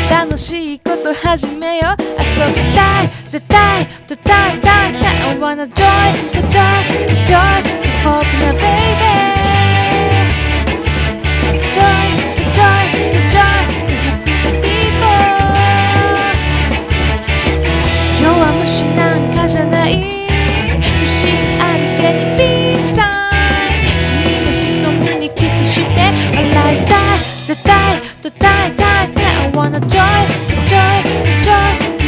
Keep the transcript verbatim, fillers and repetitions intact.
楽しいこと始めよう。遊びたい絶対とたいたいたい I wanna joy the joy the joy the pop na baby joy the joy the joy the happy the people 弱虫なんかじゃない自信ありげに B サイン君の瞳にキスして笑いたい絶対とたいたいたい I wanna joy the joy the joy the